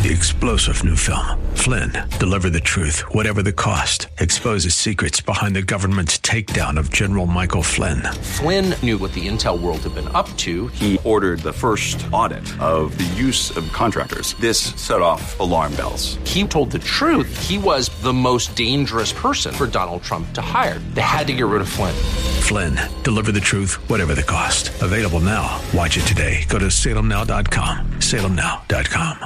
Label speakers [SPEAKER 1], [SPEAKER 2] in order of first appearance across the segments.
[SPEAKER 1] The explosive new film, Flynn, deliver the truth, whatever the cost, exposes secrets behind the government's takedown of General Michael Flynn.
[SPEAKER 2] Flynn knew what the intel world had been up to.
[SPEAKER 3] He ordered the first audit of the use of contractors. This set off alarm bells.
[SPEAKER 2] He told the truth. He was the most dangerous person for Donald Trump to hire. They had to get rid of Flynn.
[SPEAKER 1] Flynn, deliver the truth, whatever the cost. Available now. Watch it today. Go to salemnow.com. salemnow.com.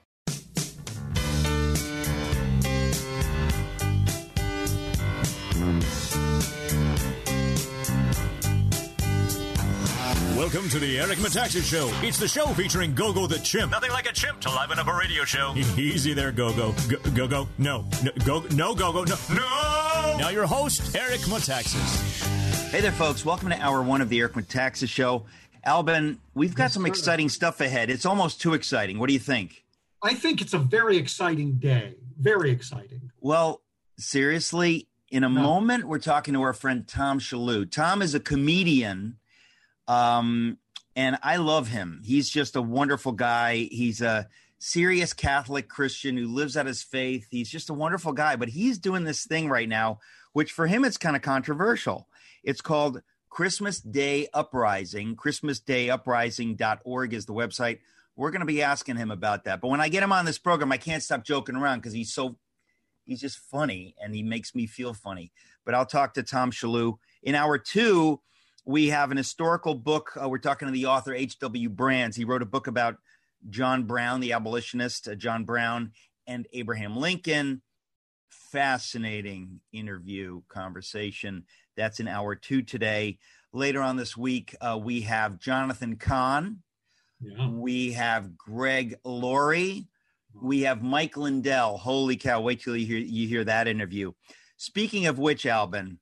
[SPEAKER 4] Welcome to the Eric Metaxas Show. It's the show featuring Gogo the Chimp. Nothing like a chimp to liven up a radio show. Easy there, Gogo. Gogo. No. Gogo. No, Gogo. No. Now your host, Eric Metaxas.
[SPEAKER 5] Hey there, folks. Welcome to Hour 1 of the Eric Metaxas Show. Albin, we've got some exciting stuff ahead. It's almost too exciting. What do you think?
[SPEAKER 6] I think it's a very exciting day. Very exciting.
[SPEAKER 5] Well, seriously, in a moment, we're talking to our friend Tom Shillue. Tom is a comedian. And I love him. He's just a wonderful guy. He's a serious Catholic Christian who lives out his faith. He's just a wonderful guy, but he's doing this thing right now, which for him, it's kind of controversial. It's called Christmas Day Uprising. ChristmasDayUprising.org is the website. We're going to be asking him about that. But when I get him on this program, I can't stop joking around because he's just funny and he makes me feel funny. But I'll talk to Tom Shillue. In Hour 2, we have an historical book. We're talking to the author, H.W. Brands. He wrote a book about John Brown, the abolitionist, John Brown, and Abraham Lincoln. Fascinating interview conversation. That's in Hour 2 today. Later on this week, we have Jonathan Cahn. Yeah. We have Greg Laurie. We have Mike Lindell. Holy cow, wait till you hear that interview. Speaking of which, Albin,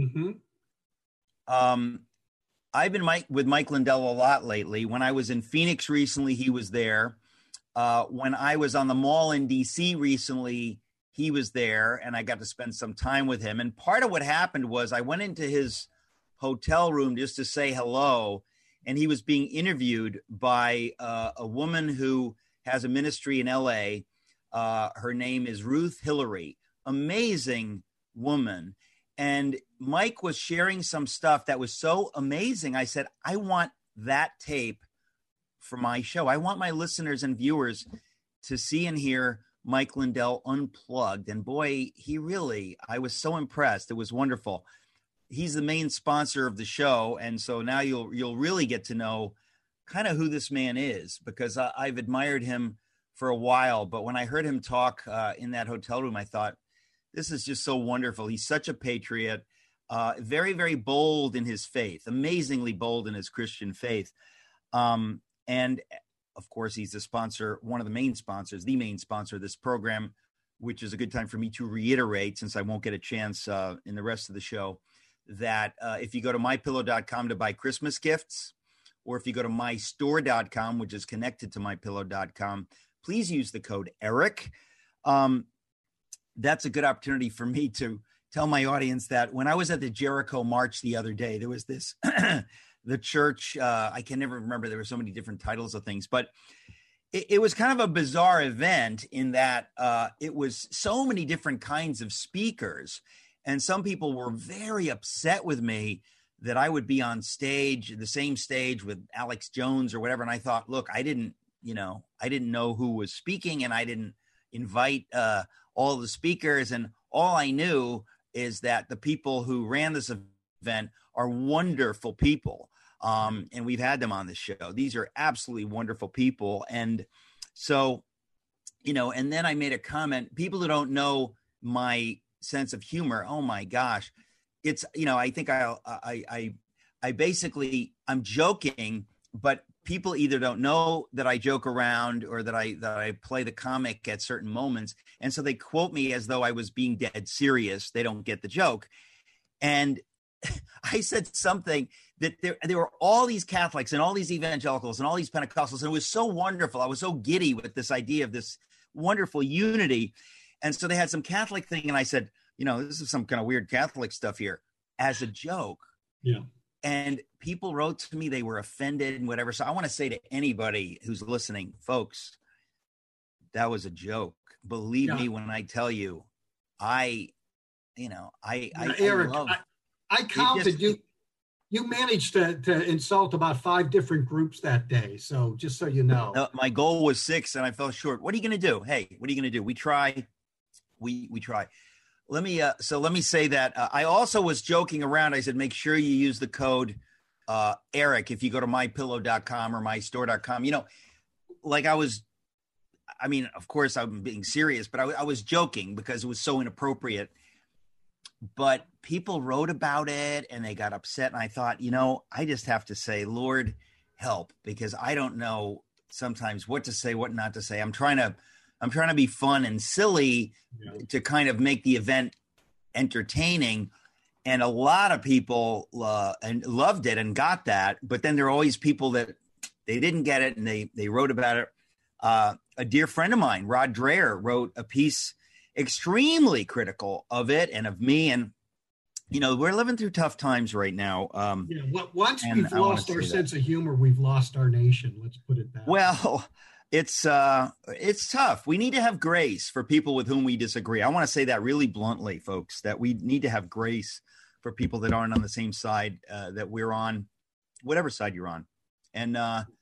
[SPEAKER 5] I've been with Mike Lindell a lot lately. When I was in Phoenix recently, he was there. When I was on the mall in D.C. recently, he was there, and I got to spend some time with him. And part of what happened was I went into his hotel room just to say hello, and he was being interviewed by a woman who has a ministry in L.A. Her name is Ruth Hillary. Amazing woman. And Mike was sharing some stuff that was so amazing. I said, I want that tape for my show. I want my listeners and viewers to see and hear Mike Lindell unplugged. And boy, I was so impressed. It was wonderful. He's the main sponsor of the show. And so now you'll really get to know kind of who this man is, because I've admired him for a while. But when I heard him talk in that hotel room, I thought, this is just so wonderful. He's such a patriot, very, very bold in his faith, amazingly bold in his Christian faith. And of course, he's the sponsor, one of the main sponsors of this program, which is a good time for me to reiterate, since I won't get a chance in the rest of the show, that if you go to mypillow.com to buy Christmas gifts, or if you go to mystore.com, which is connected to mypillow.com, please use the code ERIC. That's a good opportunity for me to tell my audience that when I was at the Jericho March the other day, there was this, the church, I can never remember, there were so many different titles of things, but it was kind of a bizarre event in that it was so many different kinds of speakers. And some people were very upset with me that I would be on stage, the same stage with Alex Jones or whatever. And I thought, look, I didn't know who was speaking, and I didn't invite all the speakers, and all I knew is that the people who ran this event are wonderful people, and we've had them on the show. These are absolutely wonderful people. And so, and then I made a comment, people who don't know my sense of humor, oh my gosh, it's, I think I basically, I'm joking, but people either don't know that I joke around or that I play the comic at certain moments. And so they quote me as though I was being dead serious. They don't get the joke. And I said something that there were all these Catholics and all these evangelicals and all these Pentecostals. And it was so wonderful. I was so giddy with this idea of this wonderful unity. And so they had some Catholic thing. And I said, this is some kind of weird Catholic stuff here as a joke.
[SPEAKER 6] Yeah.
[SPEAKER 5] And people wrote to me, they were offended and whatever. So I want to say to anybody who's listening, folks, that was a joke. Believe me when I tell you, Eric,
[SPEAKER 6] I counted you. You managed to insult about 5 different groups that day. So just so you know.
[SPEAKER 5] My goal was 6 and I fell short. What are you going to do? Hey, what are you going to do? We try. We try. Let me say that I also was joking around. I said, make sure you use the code Eric if you go to mypillow.com or mystore.com. Of course I'm being serious, but I was joking because it was so inappropriate. But people wrote about it and they got upset. And I thought, I just have to say, Lord, help, because I don't know sometimes what to say, what not to say. I'm trying to be fun and silly to kind of make the event entertaining. And a lot of people and loved it and got that. But then there are always people that they didn't get it and they wrote about it. A dear friend of mine, Rod Dreher, wrote a piece extremely critical of it and of me. And, we're living through tough times right now.
[SPEAKER 6] Once we've lost our sense of humor, we've lost our nation. Let's put it that way.
[SPEAKER 5] Well, it's tough. We need to have grace for people with whom we disagree. I want to say that really bluntly, folks, that we need to have grace for people that aren't on the same side that we're on, whatever side you're on. And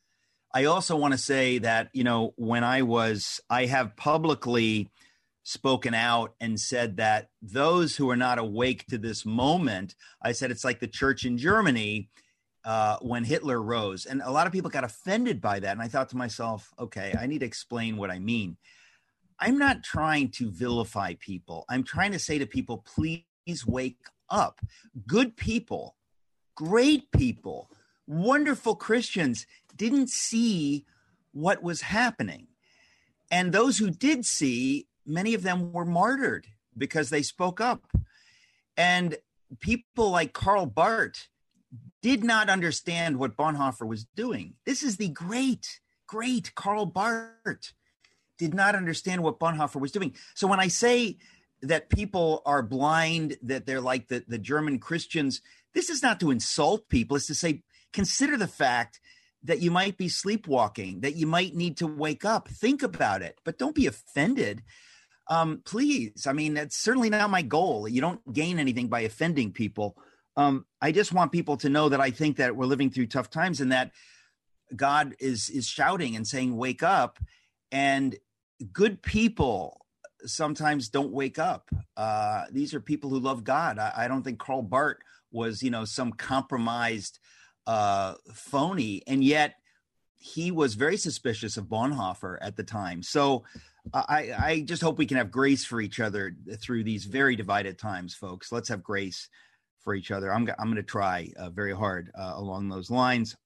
[SPEAKER 5] I also want to say that, when I have publicly spoken out and said that those who are not awake to this moment, I said it's like the church in Germany when Hitler rose. And a lot of people got offended by that. And I thought to myself, okay, I need to explain what I mean. I'm not trying to vilify people. I'm trying to say to people, please wake up. Good people, great people, wonderful Christians didn't see what was happening. And those who did see, many of them were martyred because they spoke up. And people like Karl Barth did not understand what Bonhoeffer was doing. This is the great Karl Barth did not understand what Bonhoeffer was doing. So when I say that people are blind, that they're like the German Christians, this is not to insult people. It's to say, consider the fact that you might be sleepwalking, that you might need to wake up. Think about it, but don't be offended. Please. I mean, that's certainly not my goal. You don't gain anything by offending people. I just want people to know that I think that we're living through tough times and that God is shouting and saying, wake up. And good people sometimes don't wake up. These are people who love God. I don't think Karl Barth was, some compromised phony. And yet he was very suspicious of Bonhoeffer at the time. So I just hope we can have grace for each other through these very divided times, folks. Let's have grace for each other. I'm going to try very hard along those lines.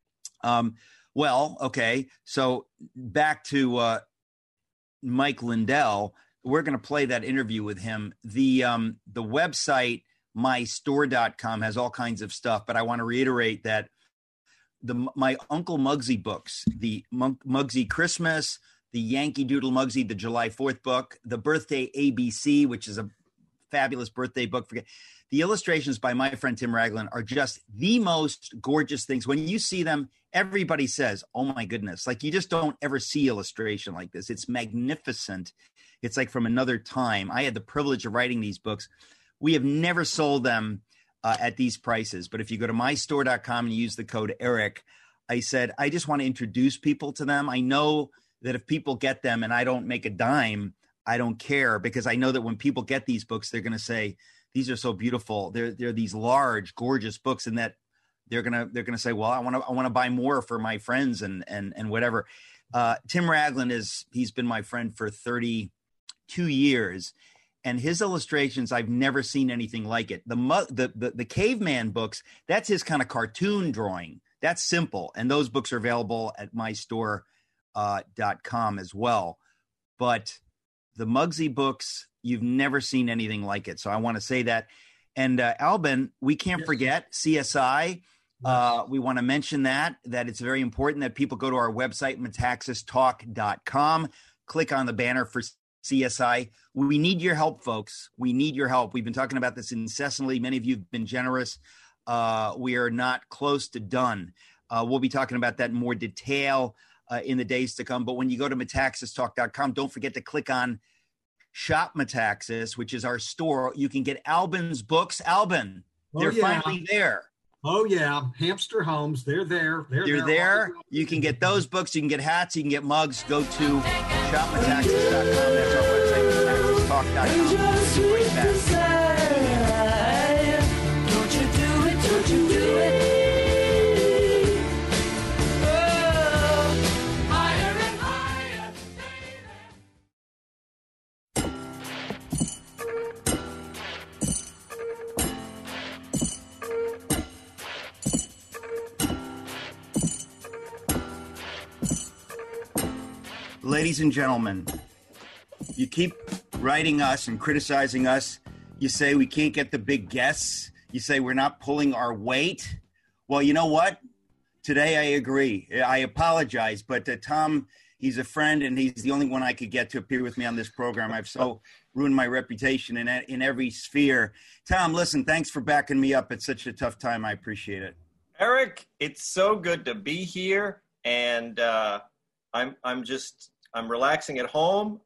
[SPEAKER 5] Okay. So back to Mike Lindell. We're going to play that interview with him. The website, mystore.com, has all kinds of stuff, but I want to reiterate that my Uncle Muggsy books, the Muggsy Christmas, the Yankee Doodle Muggsy, the July 4th book, the Birthday ABC, which is a fabulous birthday book. The illustrations by my friend Tim Ragland are just the most gorgeous things. When you see them, everybody says, oh my goodness, like you just don't ever see illustration like this. It's magnificent. It's like from another time. I had the privilege of writing these books. We have never sold them at these prices. But if you go to mystore.com and use the code Eric, I said, I just want to introduce people to them. I know that if people get them and I don't make a dime, I don't care, because I know that when people get these books, they're going to say, these are so beautiful. They're these large, gorgeous books, and that they're gonna say, well, I want to buy more for my friends and whatever. Tim Ragland he's been my friend for 32 years, and his illustrations, I've never seen anything like it. The caveman books, that's his kind of cartoon drawing. That's simple, and those books are available at mystore.com as well. But the Muggsy books, you've never seen anything like it. So I want to say that. And Albin, we can't forget CSI. We want to mention that it's very important that people go to our website, metaxastalk.com, click on the banner for CSI. We need your help, folks. We need your help. We've been talking about this incessantly. Many of you have been generous. We are not close to done. We'll be talking about that in more detail in the days to come. But when you go to metaxastalk.com, don't forget to click on Shop Metaxas, which is our store. You can get Albin's books. Albin, they're finally there.
[SPEAKER 6] Oh, yeah. Hamster Homes. They're there.
[SPEAKER 5] They're there. You can get those books. You can get hats. You can get mugs. Go to shopmetaxas.com. That's our website, metaxastalk.com. We'll be right back.
[SPEAKER 7] Don't you do it, don't you do it. Oh, higher and higher,
[SPEAKER 5] Ladies and gentlemen, you keep writing us and criticizing us. You say we can't get the big guests. You say we're not pulling our weight. Well, you know what? Today I agree. I apologize, but Tom, he's a friend, and he's the only one I could get to appear with me on this program. I've so ruined my reputation in every sphere. Tom, listen, thanks for backing me up at such a tough time. I appreciate it.
[SPEAKER 8] Eric, it's so good to be here, and I'm relaxing at home.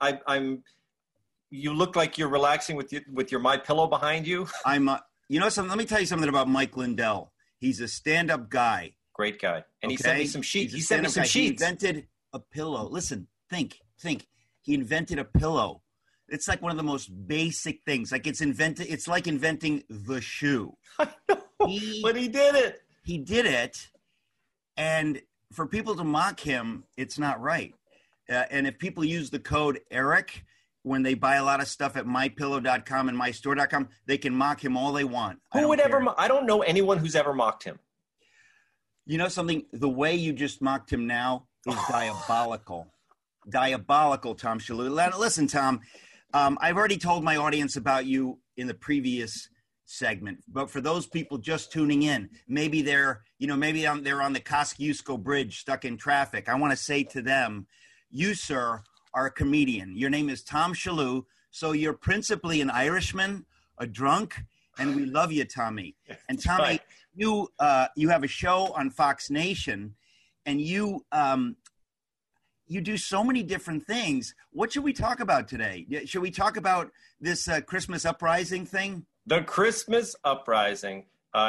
[SPEAKER 8] You look like you're relaxing with your MyPillow behind you.
[SPEAKER 5] You know something? Let me tell you something about Mike Lindell. He's a stand-up guy.
[SPEAKER 8] Great guy. And he sent me some sheets. He sent me some sheets.
[SPEAKER 5] He invented a pillow. Listen, think. He invented a pillow. It's like one of the most basic things. Like it's like inventing the shoe.
[SPEAKER 8] I know, but he did it.
[SPEAKER 5] He did it. And for people to mock him, it's not right. And if people use the code ERIC when they buy a lot of stuff at mypillow.com and mystore.com, they can mock him all they want.
[SPEAKER 8] Who would ever? I don't know anyone who's ever mocked him.
[SPEAKER 5] You know something? The way you just mocked him now is diabolical. Diabolical, Tom Shillue. Listen, Tom, I've already told my audience about you in the previous segment, but for those people just tuning in, maybe they're on the Kosciuszko Bridge stuck in traffic. I want to say to them, you, sir, are a comedian. Your name is Tom Shillue, so you're principally an Irishman, a drunk, and we love you, Tommy. And Tommy, right. You have a show on Fox Nation, and you do so many different things. What should we talk about today? Should we talk about this Christmas Uprising thing?
[SPEAKER 8] The Christmas Uprising.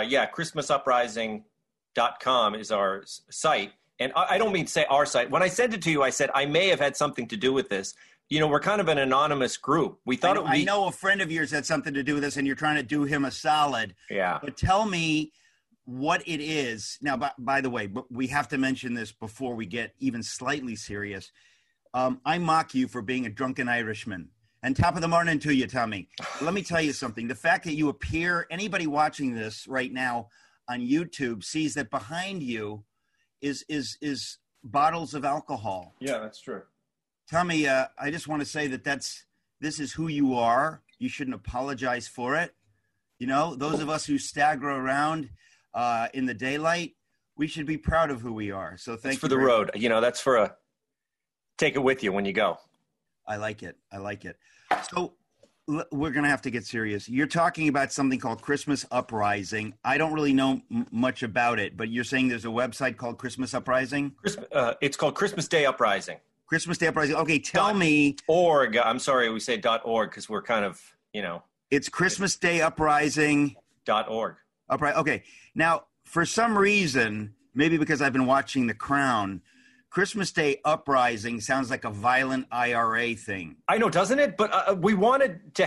[SPEAKER 8] ChristmasUprising.com is our site. And I don't mean to say our site. When I sent it to you, I said I may have had something to do with this. You know, we're kind of an anonymous group. We thought I know
[SPEAKER 5] a friend of yours had something to do with this, and you're trying to do him a solid.
[SPEAKER 8] Yeah.
[SPEAKER 5] But tell me what it is. Now, by the way, but we have to mention this before we get even slightly serious. I mock you for being a drunken Irishman. And top of the morning to you, Tommy. Let me tell you something. The fact that you appear, anybody watching this right now on YouTube sees that behind you is bottles of alcohol.
[SPEAKER 8] Yeah, that's true.
[SPEAKER 5] Tommy, I just want to say that this is who you are. You shouldn't apologize for it. You know, those of us who stagger around in the daylight, we should be proud of who we are. So thank you.
[SPEAKER 8] For the road. You know, that's for take it with you when you go.
[SPEAKER 5] I like it. So we're going to have to get serious. You're talking about something called Christmas Uprising. I don't really know much about it, but you're saying there's a website called Christmas Uprising?
[SPEAKER 8] It's called Christmas Day Uprising.
[SPEAKER 5] Christmas Day Uprising. Okay, tell me.
[SPEAKER 8] .org. I'm sorry, we say .org because we're kind of, you know.
[SPEAKER 5] It's Christmas Day Uprising.
[SPEAKER 8] .org.
[SPEAKER 5] Okay. Now, for some reason, maybe because I've been watching The Crown, Christmas Day Uprising sounds like a violent IRA thing.
[SPEAKER 8] I know, doesn't it? But we wanted it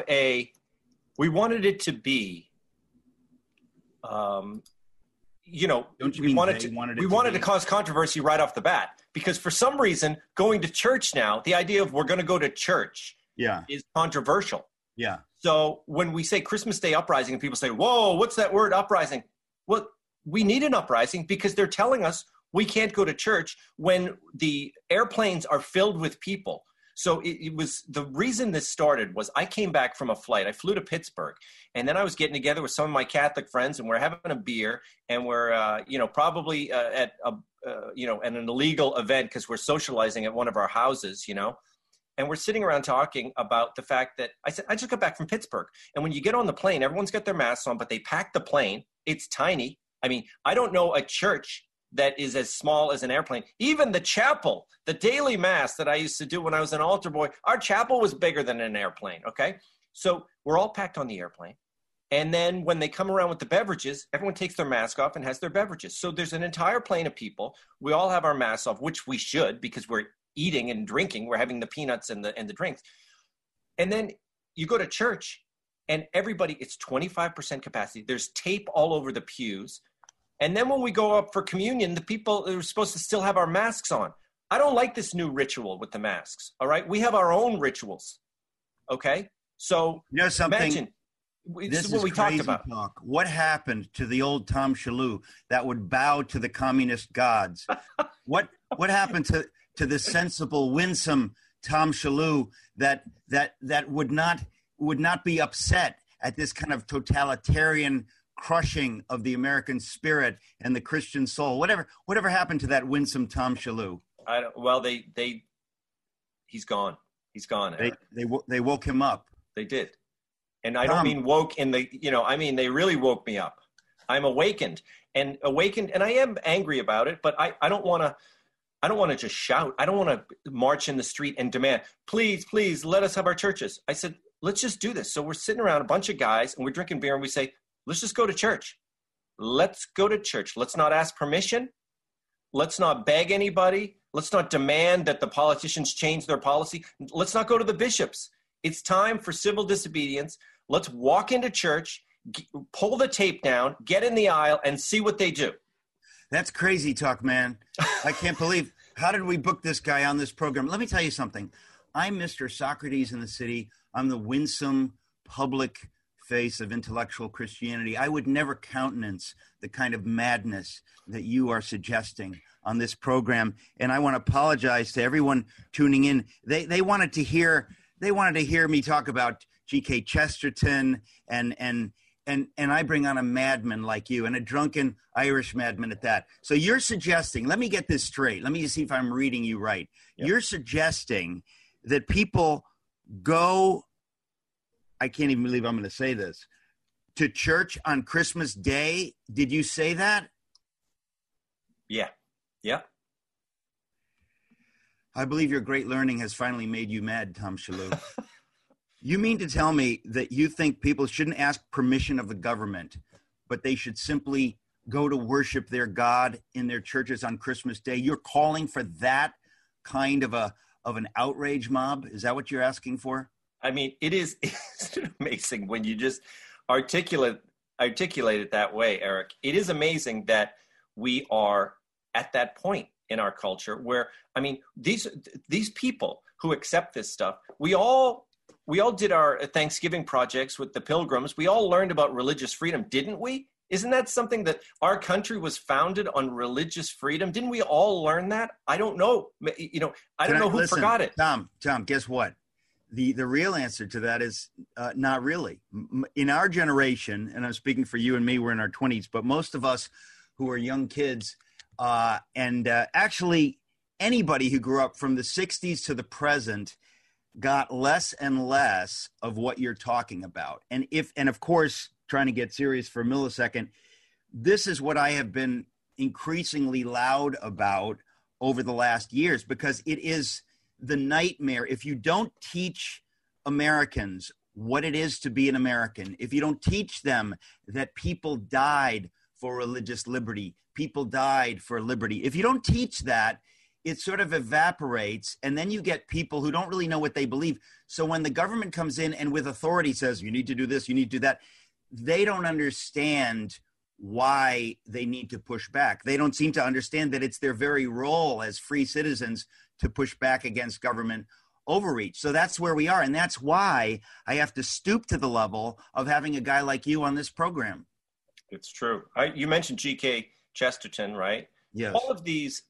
[SPEAKER 8] to be, we wanted to cause controversy right off the bat. Because for some reason, going to church now, the idea of we're going to go to church is controversial.
[SPEAKER 5] Yeah.
[SPEAKER 8] So when we say Christmas Day Uprising and people say, whoa, what's that word, uprising? Well, we need an uprising because they're telling us we can't go to church when the airplanes are filled with people. So it was the reason this started was I came back from a flight. I flew to Pittsburgh, and then I was getting together with some of my Catholic friends, and we're having a beer, and we're probably at an illegal event because we're socializing at one of our houses, you know. And we're sitting around talking about the fact that I said, I just got back from Pittsburgh. And when you get on the plane, everyone's got their masks on, but they pack the plane. It's tiny. I mean, I don't know a church that is as small as an airplane. Even the chapel, the daily mass that I used to do when I was an altar boy, our chapel was bigger than an airplane, okay? So we're all packed on the airplane. And then when they come around with the beverages, everyone takes their mask off and has their beverages. So there's an entire plane of people. We all have our masks off, which we should because we're eating and drinking. We're having the peanuts and the drinks. And then you go to church and everybody, it's 25% capacity. There's tape all over the pews. And then when we go up for communion, the people are supposed to still have our masks on. I don't like this new ritual with the masks, all right? We have our own rituals, okay? So
[SPEAKER 5] you know something?
[SPEAKER 8] Imagine, this is what we talked about.
[SPEAKER 5] Talk. What happened to the old Tom Shalhoub that would bow to the communist gods? What happened to the sensible, winsome Tom Shalhoub that would not be upset at this kind of totalitarian crushing of the American spirit and the Christian soul? Whatever happened to that winsome Tom Shalhoub?
[SPEAKER 8] He's gone. He's gone.
[SPEAKER 5] They woke him up.
[SPEAKER 8] They did. And I don't mean woke in the, I mean, they really woke me up. I'm awakened, and I am angry about it, but I don't want to just shout. I don't want to march in the street and demand, please, let us have our churches. I said, let's just do this. So we're sitting around a bunch of guys and we're drinking beer and we say, let's just go to church. Let's go to church. Let's not ask permission. Let's not beg anybody. Let's not demand that the politicians change their policy. Let's not go to the bishops. It's time for civil disobedience. Let's walk into church, pull the tape down, get in the aisle, and see what they do.
[SPEAKER 5] That's crazy talk, man. I can't believe. How did we book this guy on this program? Let me tell you something. I'm Mr. Socrates in the city. I'm the winsome public face of intellectual Christianity. I would never countenance the kind of madness that you are suggesting on this program. And I want to apologize to everyone tuning in. They wanted to hear me talk about G.K. Chesterton and I bring on a madman like you, and a drunken Irish madman at that. So you're suggesting, let me get this straight. Let me just see if I'm reading you right. Yep. You're suggesting that people go, I can't even believe I'm going to say this, to church on Christmas Day. Did you say that?
[SPEAKER 8] Yeah. Yeah.
[SPEAKER 5] I believe your great learning has finally made you mad, Tom Shalhoub. You mean to tell me that you think people shouldn't ask permission of the government, but they should simply go to worship their God in their churches on Christmas Day? You're calling for that kind of an outrage mob? Is that what you're asking for?
[SPEAKER 8] I mean, it's amazing when you just articulate it that way, Eric. It is amazing that we are at that point in our culture where, I mean, these people who accept this stuff, we all did our Thanksgiving projects with the Pilgrims. We all learned about religious freedom, didn't we? Isn't that something that our country was founded on religious freedom? Didn't we all learn that? I don't know. I don't know who forgot it.
[SPEAKER 5] Tom, guess what? The real answer to that is not really. In our generation, and I'm speaking for you and me, we're in our 20s, but most of us who are young kids, and actually anybody who grew up from the 60s to the present got less and less of what you're talking about. And of course, trying to get serious for a millisecond, this is what I have been increasingly loud about over the last years, because it is the nightmare. If you don't teach Americans what it is to be an American, if you don't teach them that people died for religious liberty, people died for liberty, if you don't teach that, it sort of evaporates, and then you get people who don't really know what they believe. So when the government comes in and with authority says, you need to do this, you need to do that, they don't understand why they need to push back. They don't seem to understand that it's their very role as free citizens to push back against government overreach. So that's where we are, and that's why I have to stoop to the level of having a guy like you on this program.
[SPEAKER 8] It's true. You mentioned G.K. Chesterton, right?
[SPEAKER 5] Yes.
[SPEAKER 8] All of these,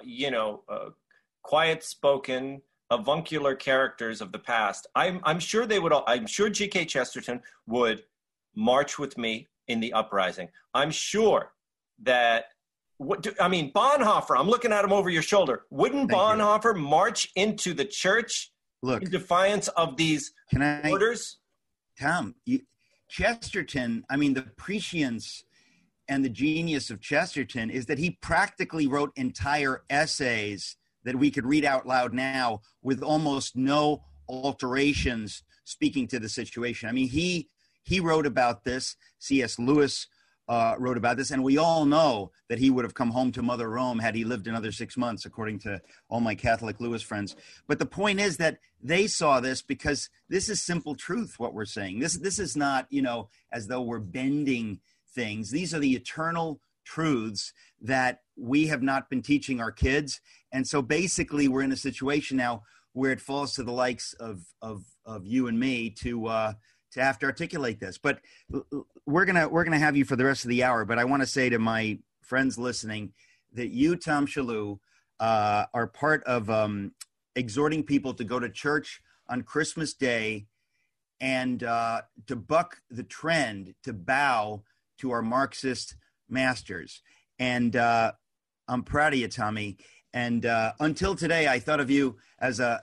[SPEAKER 8] quiet-spoken, avuncular characters of the past. I'm sure they would. I'm sure G.K. Chesterton would march with me in the uprising. I'm sure that. Bonhoeffer. I'm looking at him over your shoulder. Wouldn't Bonhoeffer march into the church in defiance of these orders?
[SPEAKER 5] Tom, Chesterton. I mean, the prescience and the genius of Chesterton is that he practically wrote entire essays that we could read out loud now with almost no alterations speaking to the situation. I mean, he wrote about this. C.S. Lewis wrote about this, and we all know that he would have come home to Mother Rome had he lived another 6 months, according to all my Catholic Lewis friends. But the point is that they saw this because this is simple truth, what we're saying. This is not, as though we're bending things. These are the eternal truths that we have not been teaching our kids. And so basically we're in a situation now where it falls to the likes of you and me to have to articulate this. But we're gonna have you for the rest of the hour. But I want to say to my friends listening that you, Tom Shillue, are part of exhorting people to go to church on Christmas Day and to buck the trend, to bow to our Marxist masters. And I'm proud of you, Tommy. And until today, I thought of you as a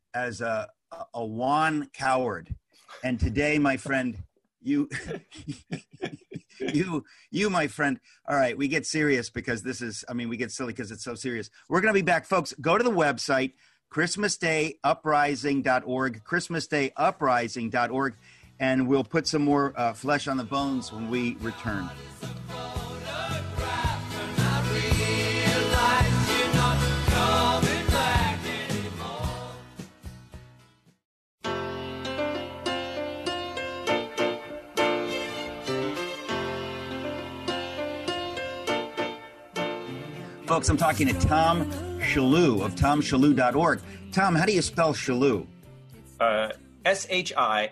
[SPEAKER 5] wan coward. And today, my friend, you, my friend. All right, we get serious because we get silly because it's so serious. We're going to be back, folks. Go to the website, ChristmasDayUprising.org, ChristmasDayUprising.org, and we'll put some more flesh on the bones when we return. Folks, I'm talking to Tom Shillue of TomShillue.org. Tom, how do you spell Shillue?
[SPEAKER 8] Shillue.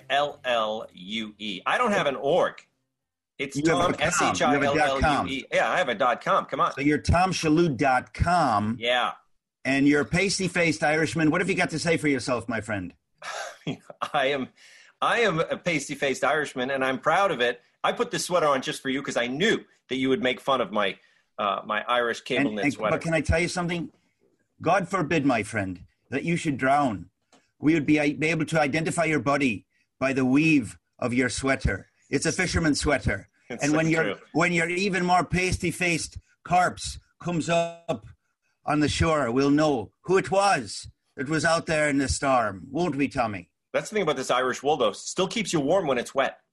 [SPEAKER 8] I don't have an org. It's Tom, Shillue. Yeah, I have a .com. Come on.
[SPEAKER 5] So you're TomShillue.com.
[SPEAKER 8] Yeah.
[SPEAKER 5] And you're a pasty-faced Irishman. What have you got to say for yourself, my friend?
[SPEAKER 8] I am a pasty-faced Irishman, and I'm proud of it. I put this sweater on just for you because I knew that you would make fun of my Irish cable knit sweater.
[SPEAKER 5] But can I tell you something? God forbid, my friend, that you should drown. We would be able to identify your body by the weave of your sweater. It's a fisherman's sweater. And when your even more pasty-faced corpse comes up on the shore, we'll know who it was that was out there in the storm. Won't we, Tommy?
[SPEAKER 8] That's the thing about this Irish wool, though. It still keeps you warm when it's wet.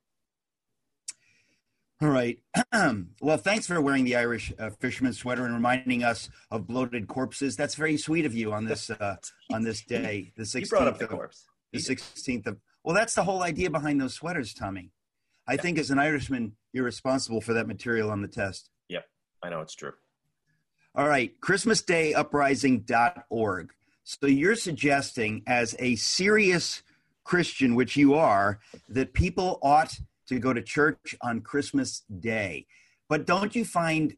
[SPEAKER 5] All right. Well, thanks for wearing the Irish fisherman's sweater and reminding us of bloated corpses. That's very sweet of you on this day, the 16th.
[SPEAKER 8] You brought up the corpse.
[SPEAKER 5] The 16th of. Well, that's the whole idea behind those sweaters, Tommy. I think as an Irishman, you're responsible for that material on the test.
[SPEAKER 8] Yep, I know it's true.
[SPEAKER 5] All right, ChristmasDayUprising.org. So you're suggesting, as a serious Christian, which you are, that people ought to go to church on Christmas Day. But don't you find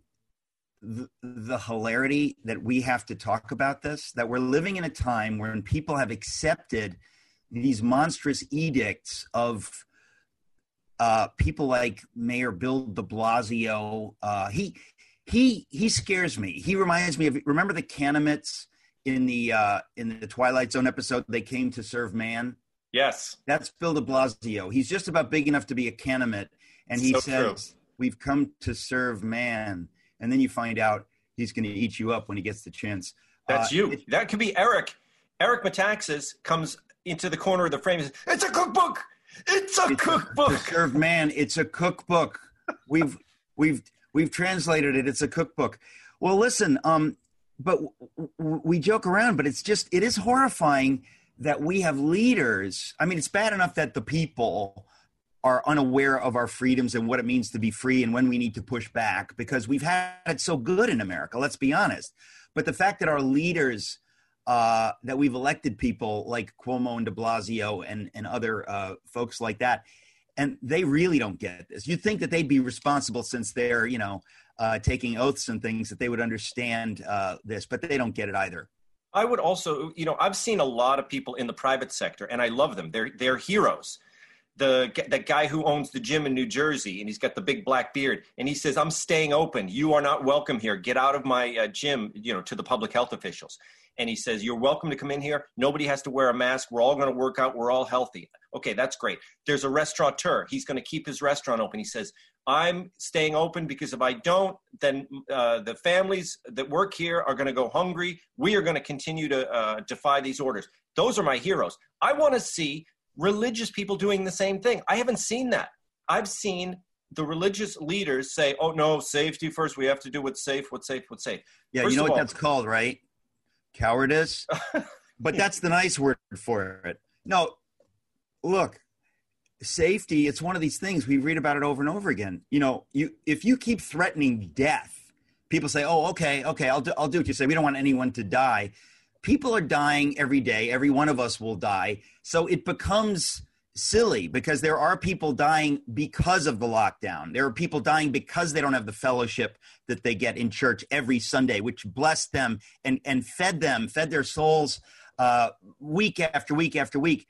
[SPEAKER 5] the hilarity that we have to talk about this? That we're living in a time when people have accepted these monstrous edicts of people like Mayor Bill de Blasio. He scares me. He reminds me of, remember the Canaanites in the Twilight Zone episode, They Came to Serve Man?
[SPEAKER 8] Yes.
[SPEAKER 5] That's Bill de Blasio. He's just about big enough to be a Canaanite, and he says, true. We've come to serve man. And then you find out he's going to eat you up when he gets the chance.
[SPEAKER 8] That's you. That could be Eric. Eric Metaxas comes into the corner of the frame and says, it's a cookbook. It's a cookbook.
[SPEAKER 5] To serve man, it's a cookbook. We've translated it. It's a cookbook. Well, listen, but we joke around, but it is horrifying that we have leaders. I mean, it's bad enough that the people are unaware of our freedoms and what it means to be free and when we need to push back, because we've had it so good in America, let's be honest. But the fact that our leaders, that we've elected people like Cuomo and de Blasio and other folks like that, and they really don't get this. You'd think that they'd be responsible since they're, taking oaths and things, that they would understand this, but they don't get it either.
[SPEAKER 8] I would also, I've seen a lot of people in the private sector, and I love them. They're heroes. That guy who owns the gym in New Jersey, and he's got the big black beard, and he says, I'm staying open. You are not welcome here. Get out of my gym, to the public health officials. and he says, you're welcome to come in here. Nobody has to wear a mask. We're all going to work out. We're all healthy. Okay, that's great. There's a restaurateur. He's going to keep his restaurant open. He says, I'm staying open because if I don't, then the families that work here are going to go hungry. We are going to continue to defy these orders. Those are my heroes. I want to see religious people doing the same thing. I haven't seen that. I've seen the religious leaders say, oh, no, safety first. We have to do what's safe, what's safe, what's safe.
[SPEAKER 5] Yeah,
[SPEAKER 8] first
[SPEAKER 5] you know what that's called, right? Cowardice. But that's the nice word for it. No, look, safety, it's one of these things. We read about it over and over again. You know, if you keep threatening death, people say, oh, okay, I'll do what you say. We don't want anyone to die. People are dying every day. Every one of us will die. So it becomes silly because there are people dying because of the lockdown. There are people dying because they don't have the fellowship that they get in church every Sunday, which blessed them and fed their souls week after week after week.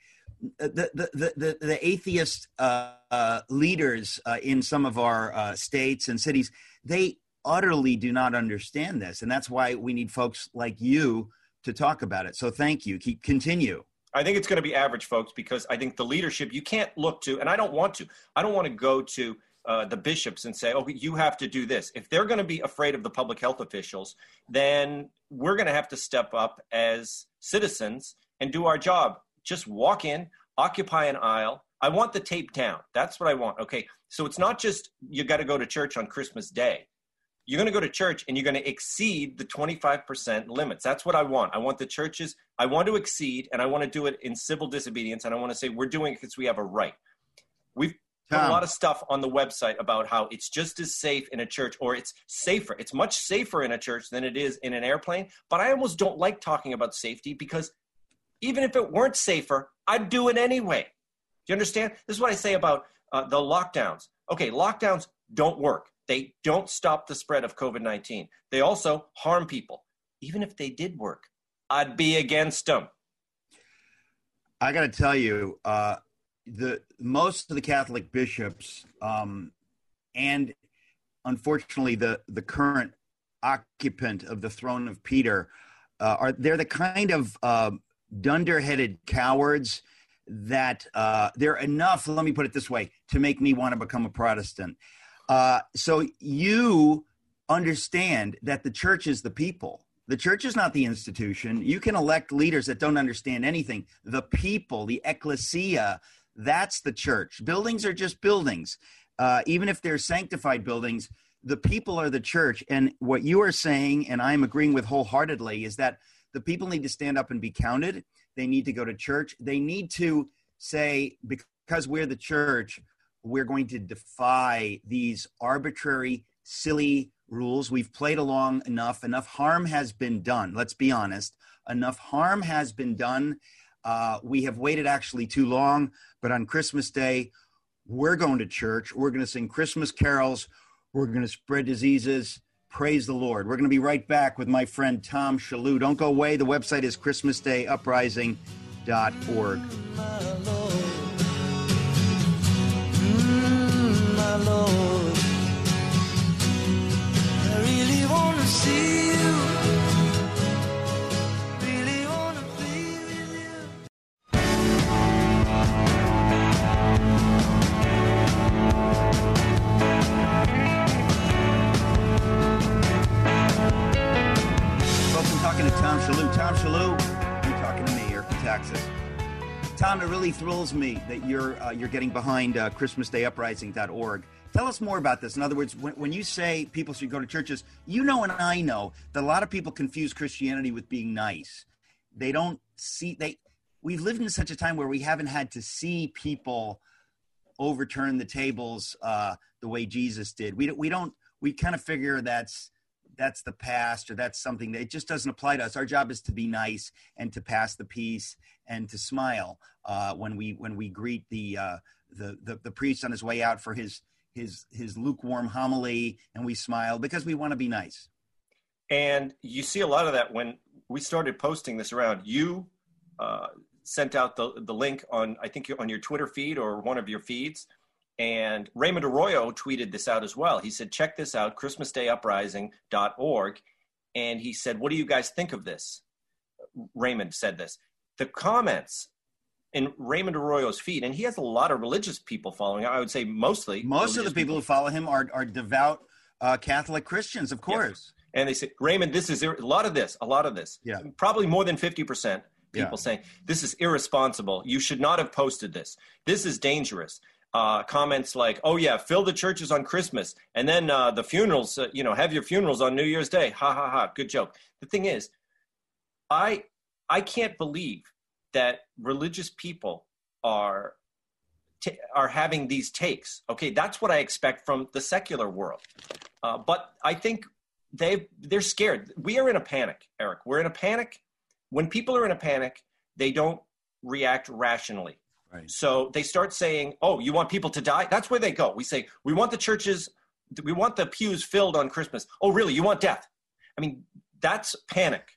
[SPEAKER 5] The atheist leaders in some of our states and cities, they utterly do not understand this. And that's why we need folks like you to talk about it. So thank you. Continue.
[SPEAKER 8] I think it's going to be average, folks, because I think the leadership, you can't look to, and I don't want to go to the bishops and say, oh, you have to do this. If they're going to be afraid of the public health officials, then we're going to have to step up as citizens and do our job. Just walk in, occupy an aisle. I want the tape down. That's what I want. Okay, so it's not just you got to go to church on Christmas Day. You're going to go to church and you're going to exceed the 25% limits. That's what I want. I want the churches, I want to exceed, and I want to do it in civil disobedience, and I want to say we're doing it because we have a right. We've put a lot of stuff on the website about how it's just as safe in a church, or it's safer. It's much safer in a church than it is in an airplane, but I almost don't like talking about safety because even if it weren't safer, I'd do it anyway. Do you understand? This is what I say about the lockdowns. Okay, lockdowns don't work. They don't stop the spread of COVID-19. They also harm people. Even if they did work, I'd be against them.
[SPEAKER 5] I got to tell you, most of the Catholic bishops and unfortunately the current occupant of the throne of Peter they're the kind of dunderheaded cowards that they're enough, let me put it this way, to make me want to become a Protestant. So you understand that the church is the people. The church is not the institution. You can elect leaders that don't understand anything. The people, the ecclesia, that's the church. Buildings are just buildings. Even if they're sanctified buildings, the people are the church. And what you are saying, and I'm agreeing with wholeheartedly, is that the people need to stand up and be counted. They need to go to church. They need to say, because we're the church, we're going to defy these arbitrary, silly rules. We've played along enough. Enough harm has been done. Let's be honest. Enough harm has been done. We have waited actually too long. But on Christmas Day, we're going to church. We're going to sing Christmas carols. We're going to spread diseases. Praise the Lord. We're going to be right back with my friend Tom Shalhoub. Don't go away. The website is ChristmasDayUprising.org.
[SPEAKER 7] My Lord, I really want to see you, really want to be with you.
[SPEAKER 5] Folks, I'm talking to Tom Shalhoub. Tom Shalhoub, you're talking to me here from Texas. Tom, it really thrills me that you're getting behind ChristmasDayUprising.org. Tell us more about this. In other words, when you say people should go to churches, you know and I know that a lot of people confuse Christianity with being nice. They don't see we've lived in such a time where we haven't had to see people overturn the tables the way Jesus did. We kind of figure that's the past, or that's something that it just doesn't apply to us. Our job is to be nice and to pass the peace and to smile when we greet the priest on his way out for his lukewarm homily, and we smile because we want to be nice.
[SPEAKER 8] And you see a lot of that when we started posting this around. You sent out the link on, I think, on your Twitter feed or one of your feeds. And Raymond Arroyo tweeted this out as well. He said, check this out, ChristmasDayUprising.org. And he said, what do you guys think of this? Raymond said this. The comments in Raymond Arroyo's feed, and he has a lot of religious people following. I would say most of the
[SPEAKER 5] people who follow him are devout Catholic Christians, of course.
[SPEAKER 8] Yeah. And they say, Raymond, this is a lot of this. Yeah. Probably more than 50% people saying this is irresponsible. You should not have posted this. This is dangerous. Comments like, oh yeah, fill the churches on Christmas. And then the funerals, have your funerals on New Year's Day. Ha ha ha. Good joke. The thing is, I can't believe that religious people are having these takes. Okay, that's what I expect from the secular world. But I think they're scared. We are in a panic, Eric. We're in a panic. When people are in a panic, they don't react rationally. Right. So they start saying, oh, you want people to die? That's where they go. We say, we want the pews filled on Christmas. Oh, really? You want death? I mean, that's panic.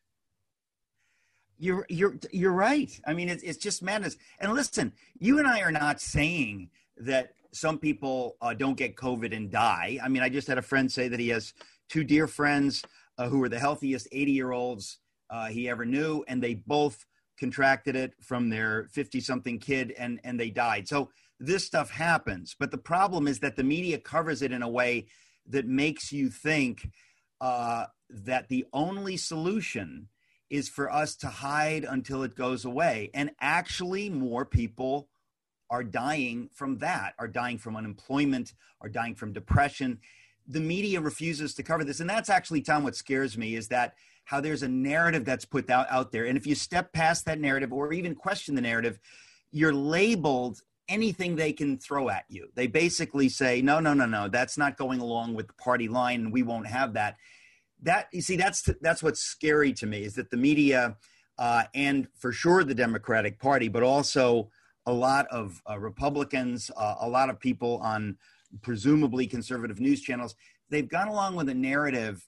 [SPEAKER 5] You're right. I mean, it's just madness. And listen, you and I are not saying that some people don't get COVID and die. I mean, I just had a friend say that he has two dear friends who were the healthiest 80-year-olds he ever knew, and they both contracted it from their 50-something kid, and they died. So this stuff happens. But the problem is that the media covers it in a way that makes you think that the only solution is for us to hide until it goes away. And actually more people are dying from that, are dying from unemployment, are dying from depression. The media refuses to cover this. And that's actually, Tom, what scares me is that how there's a narrative that's put out there. And if you step past that narrative or even question the narrative, you're labeled anything they can throw at you. They basically say, no, that's not going along with the party line, and we won't have that. That, you see, that's what's scary to me, is that the media and for sure the Democratic Party, but also a lot of Republicans, a lot of people on presumably conservative news channels, they've gone along with a narrative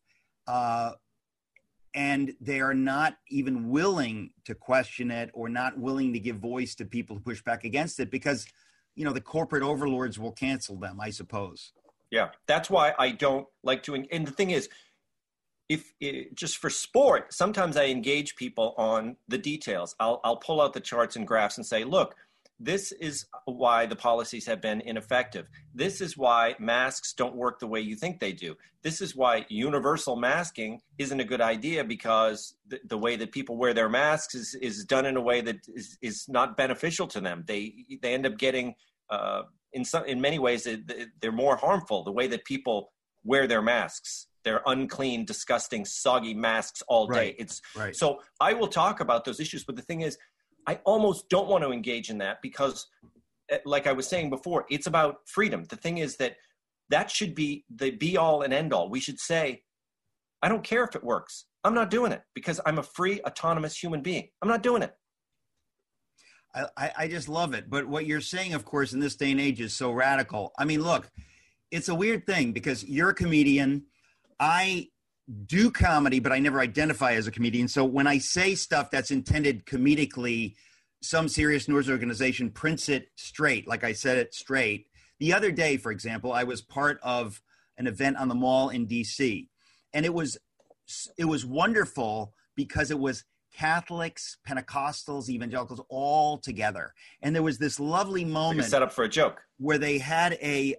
[SPEAKER 5] and they are not even willing to question it or not willing to give voice to people who push back against it because, the corporate overlords will cancel them, I suppose.
[SPEAKER 8] Yeah, that's why I don't like to. And the thing is, just for sport, sometimes I engage people on the details. I'll pull out the charts and graphs and say, look, this is why the policies have been ineffective. This is why masks don't work the way you think they do. This is why universal masking isn't a good idea, because the way that people wear their masks is done in a way that is not beneficial to them. They end up getting, in many ways, they're more harmful, the way that people wear their masks. They're unclean, disgusting, soggy masks all day.
[SPEAKER 5] Right.
[SPEAKER 8] So I will talk about those issues, but the thing is, I almost don't want to engage in that because, like I was saying before, it's about freedom. The thing is that should be the be-all and end-all. We should say, I don't care if it works. I'm not doing it because I'm a free, autonomous human being. I'm not doing it.
[SPEAKER 5] I just love it. But what you're saying, of course, in this day and age is so radical. I mean, look, it's a weird thing because you're a comedian. I do comedy, but I never identify as a comedian. So when I say stuff that's intended comedically, some serious news organization prints it straight, like I said it straight. The other day, for example, I was part of an event on the Mall in D.C., and it was wonderful because it was Catholics, Pentecostals, evangelicals all together. And there was this lovely moment.
[SPEAKER 8] Set up for a joke.
[SPEAKER 5] Where they had a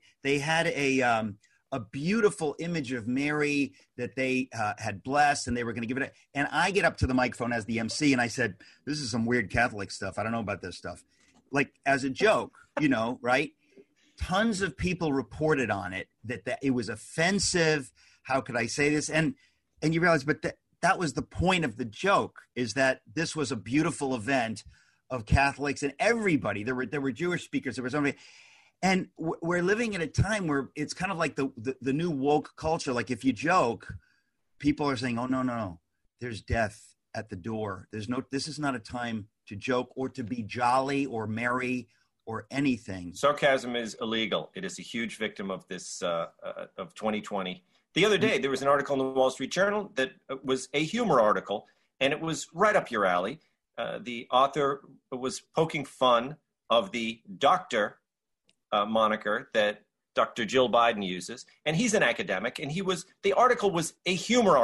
[SPEAKER 5] beautiful image of Mary that they had blessed, and they were going to give it. And I get up to the microphone as the MC, and I said, this is some weird Catholic stuff. I don't know about this stuff. Like, as a joke, right? Tons of people reported on it, that it was offensive. How could I say this? And you realize, but that was the point of the joke, is that this was a beautiful event of Catholics and everybody. There were Jewish speakers. There was somebody. And we're living at a time where it's kind of like the new woke culture. Like, if you joke, people are saying, oh, no, there's death at the door. This is not a time to joke or to be jolly or merry or anything.
[SPEAKER 8] Sarcasm is illegal. It is a huge victim of this, of 2020. The other day, there was an article in the Wall Street Journal that was a humor article, and it was right up your alley. The author was poking fun of the doctor moniker that Dr. Jill Biden uses, and he's an academic, and the article was a humor article.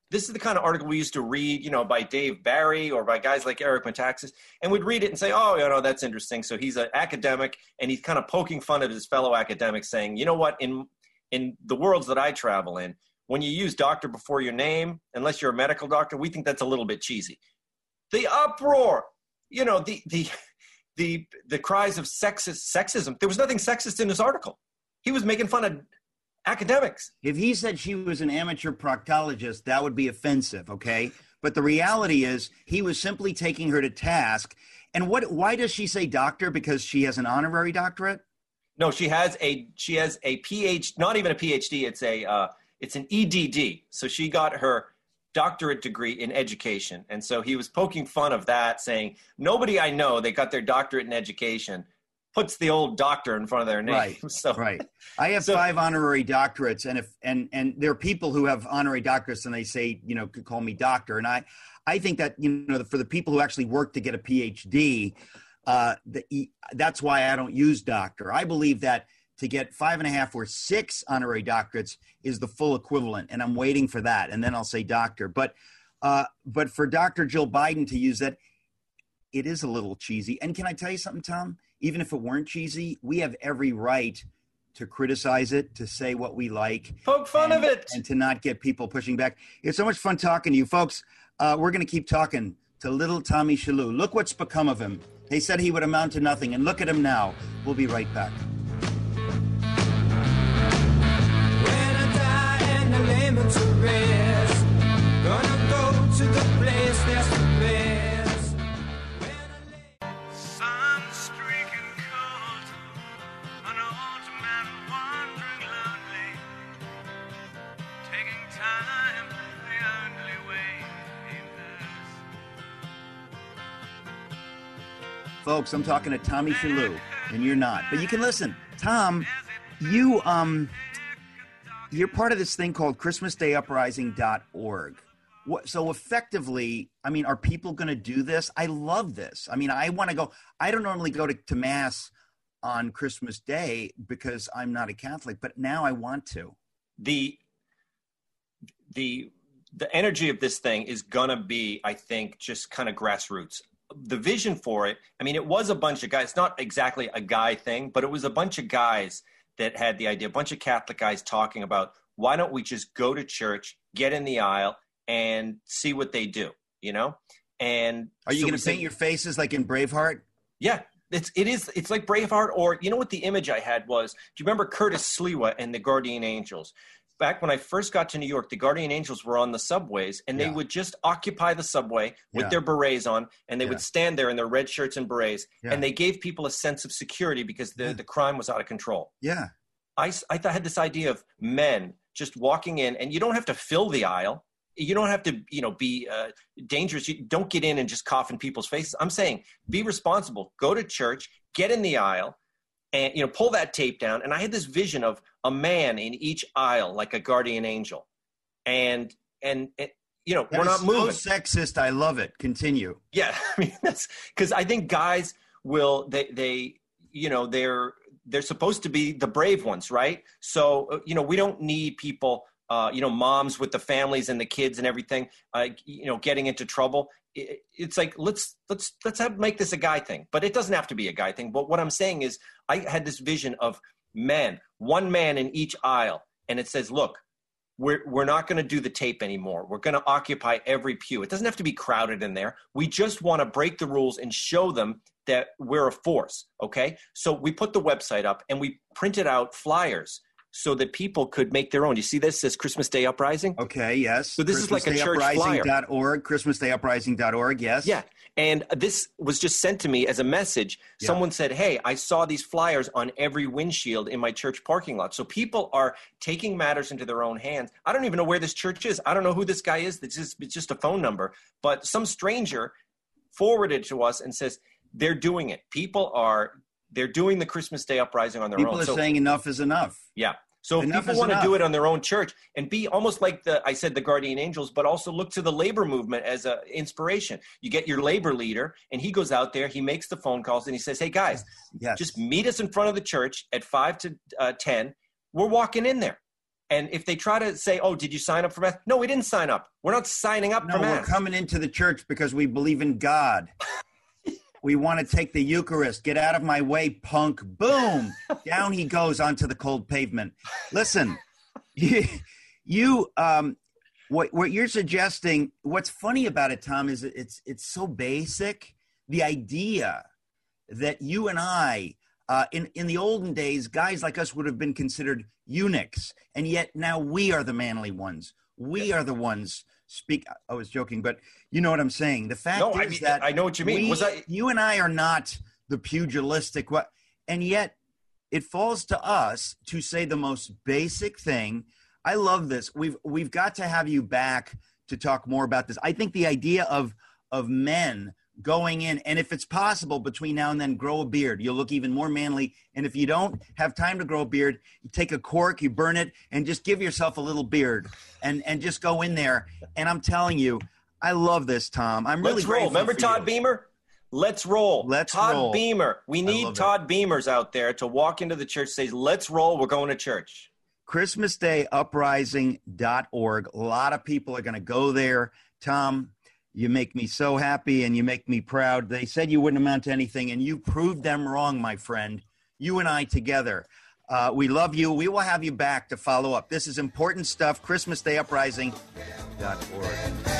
[SPEAKER 8] This is the kind of article we used to read, by Dave Barry or by guys like Eric Metaxas, and we'd read it and say, oh, that's interesting. So he's an academic, and he's kind of poking fun at his fellow academics, saying, you know what, in the worlds that I travel in, when you use doctor before your name, unless you're a medical doctor, we think that's a little bit cheesy. The uproar, the cries of sexism. There was nothing sexist in this article. He was making fun of academics.
[SPEAKER 5] If he said she was an amateur proctologist, that would be offensive, okay? But the reality is he was simply taking her to task. And why does she say doctor? Because she has an honorary doctorate?
[SPEAKER 8] No, she has a PhD, not even a PhD, it's an EDD. So she got her doctorate degree in education. And so he was poking fun of that, saying, nobody I know that got their doctorate in education puts the old doctor in front of their name.
[SPEAKER 5] Right. Right. I have 5 honorary doctorates, and there are people who have honorary doctorates and they say, could call me doctor. And I think that, for the people who actually work to get a PhD, that's why I don't use doctor. I believe that to get 5.5 or 6 honorary doctorates is the full equivalent, and I'm waiting for that, and then I'll say doctor. But for Dr. Jill Biden to use that, it is a little cheesy. And can I tell you something, Tom? Even if it weren't cheesy, we have every right to criticize it, to say what we like.
[SPEAKER 8] Poke fun of it.
[SPEAKER 5] And to not get people pushing back. It's so much fun talking to you, folks. We're going to keep talking to little Tommy Shalhoub. Look what's become of him. They said he would amount to nothing, and look at him now. We'll be right back.
[SPEAKER 7] When I die and I lay me to rest, gonna go to the place that's the best. Sun streaking cold, an old man wandering lonely, taking time the only way he knows.
[SPEAKER 5] Folks, I'm talking to Tommy Shalhoub, and you're not. But you can listen. Tom, you're part of this thing called ChristmasDayUprising.org. So effectively, are people going to do this? I love this. I want to go. I don't normally go to Mass on Christmas Day because I'm not a Catholic, but now I want to.
[SPEAKER 8] The energy of this thing is going to be, I think, just kind of grassroots. The vision for it, it was a bunch of guys. It's not exactly a guy thing, but it was a bunch of guys that had the idea, a bunch of Catholic guys talking about, why don't we just go to church, get in the aisle, and see what they do, And
[SPEAKER 5] are you going to paint your faces like in Braveheart?
[SPEAKER 8] Yeah, it's like Braveheart. Or you know what the image I had was? Do you remember Curtis Sliwa and the Guardian Angels? Back when I first got to New York, the Guardian Angels were on the subways, and they would just occupy the subway with their berets on, and they would stand there in their red shirts and berets, and they gave people a sense of security because the crime was out of control.
[SPEAKER 5] Yeah.
[SPEAKER 8] I had this idea of men just walking in, and you don't have to fill the aisle. You don't have to, be dangerous. You don't get in and just cough in people's faces. I'm saying be responsible. Go to church, get in the aisle, and, pull that tape down. And I had this vision of a man in each aisle, like a guardian angel. And we're not moving.
[SPEAKER 5] So sexist. I love it. Continue.
[SPEAKER 8] Yeah. That's because I think guys will, they're supposed to be the brave ones, right? So, we don't need people, moms with the families and the kids and everything, getting into trouble. It's like, let's make this a guy thing, but it doesn't have to be a guy thing. But what I'm saying is I had this vision of men, one man in each aisle. And it says, look, we're not going to do the tape anymore. We're going to occupy every pew. It doesn't have to be crowded in there. We just want to break the rules and show them that we're a force. Okay. So we put the website up and we printed out flyers so that people could make their own. You see this says Christmas Day Uprising?
[SPEAKER 5] Okay, yes.
[SPEAKER 8] So this is like a church flyer.
[SPEAKER 5] ChristmasDayUprising.org, yes.
[SPEAKER 8] Yeah, and this was just sent to me as a message. Yeah. Someone said, hey, I saw these flyers on every windshield in my church parking lot. So people are taking matters into their own hands. I don't even know where this church is. I don't know who this guy is. It's just a phone number. But some stranger forwarded to us and says, they're doing it. They're doing the Christmas Day Uprising on their own.
[SPEAKER 5] People are saying enough is enough.
[SPEAKER 8] Yeah. So if people want to do it on their own church and be almost like the Guardian Angels, but also look to the labor movement as an inspiration. You get your labor leader and he goes out there, he makes the phone calls and he says, hey guys, just meet us in front of the church at 5 to 10. We're walking in there. And if they try to say, oh, did you sign up for Mass? No, we didn't sign up. We're not signing up for Mass.
[SPEAKER 5] We're coming into the church because we believe in God. We want to take the Eucharist. Get out of my way, punk. Boom. Down he goes onto the cold pavement. Listen, what you're suggesting, what's funny about it, Tom, is it's so basic. The idea that you and I, in the olden days, guys like us would have been considered eunuchs, and yet now we are the manly ones. We are the ones I was joking, but you know what I'm saying. The fact is that
[SPEAKER 8] I know what you mean.
[SPEAKER 5] You and I are not the pugilistic, and yet it falls to us to say the most basic thing. I love this. We've got to have you back to talk more about this. I think the idea of men going in, and if it's possible between now and then, grow a beard. You'll look even more manly. And if you don't have time to grow a beard, you take a cork, you burn it, and just give yourself a little beard and just go in there. And I'm telling you, I love this, Tom. I'm really grateful.
[SPEAKER 8] Remember Todd Beamer? Let's roll.
[SPEAKER 5] Todd
[SPEAKER 8] Beamer. We need Todd Beamers out there to walk into the church and say, let's roll. We're going to church.
[SPEAKER 5] ChristmasDayUprising.org. A lot of people are going to go there. Tom, you make me so happy and you make me proud. They said you wouldn't amount to anything, and you proved them wrong, my friend. You and I together. We love you. We will have you back to follow up. This is important stuff. ChristmasDayUprising.org.